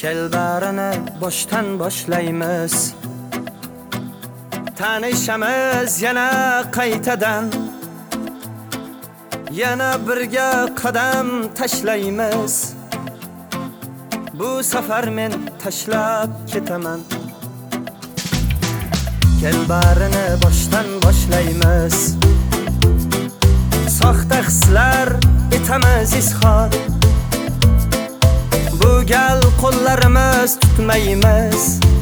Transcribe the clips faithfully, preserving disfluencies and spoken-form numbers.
Kel barini boshdan boshlaymiz. Tanishamiz yana qaytadan, yana birga qadam tashlaymiz. Bu safar men tashlab ketaman. Kel barini boshdan boshlaymiz. Soxta hislar etamiz izhor. Bu gal qo'llarimiz tutmaymiz.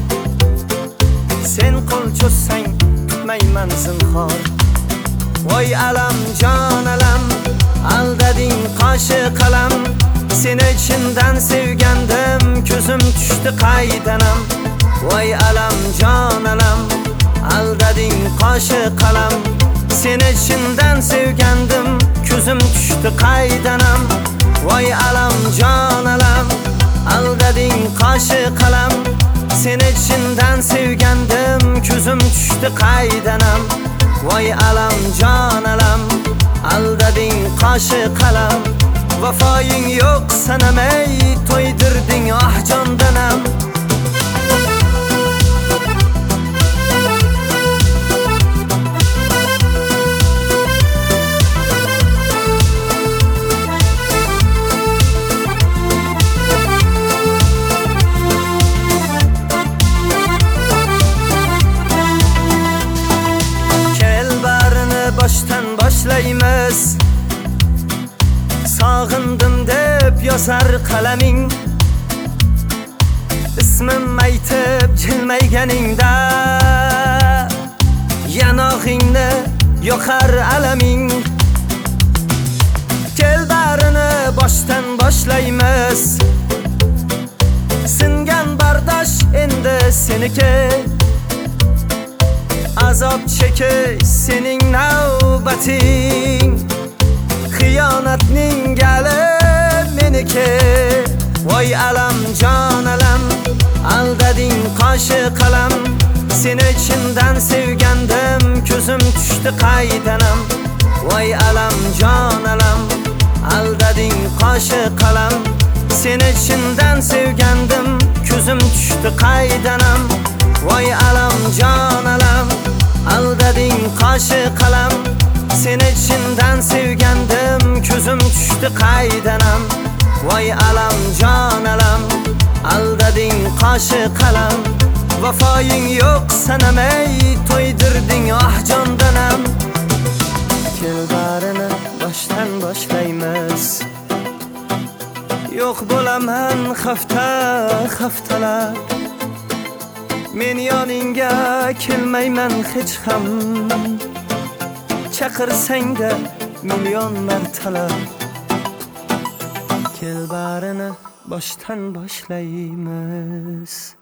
Sen qo'l cho'zsang tutmayman zinhor. Voy alam jon alam, aldading qoshi qalam. Seni chindan sevgandim, ko'zim tushdi qaydanam. Voy alam jon alam, aldading qoshi qalam. Seni chindan sevgandim, ko'zim tushdi qaydanam. Voy alam jon alam, aldading qoshi qalam. Seni chindan sevgandim, ko'zim tushdi qaydanam. Voy alam jon alam, aldading qoshi qalam. Vafoying yo'q sanamay, to'ydirding ah jondanam. Boshdan boshlaymiz. Sog'indim deb yozar qalaming. Ismim aytib jilmayganingda, yanog'ingni yoqar alaming. Kel barini boshdan boshlaymiz. Singan bardosh endi seniki. Azob chekish sening navbating. Xiyonatning gali meniki. Voy alam jon alam, aldading qoshi qalam. Seni chindan sevgandim, ko'zim tushdi qaydanam. Voy alam jon alam, aldading qoshi qalam. Seni chindan sevgandim, ko'zim tushdi qaydanam. Voy alam jon alam, aldading qoshi qalam. Seni chindan sevgandim, ko'zim tushdi qaydanam. Voy alam jon alam, aldading qoshi qalam. Vafoying yo'q sanamay, to'ydirding ah jondanam. Kel barini boshdan boshlaymiz. Yo'q bo'laman hafta haftalab. Men yoningga kelmayman hech ham. Chaqirsang-da million martalab. Kel barini boshdan boshlaymiz.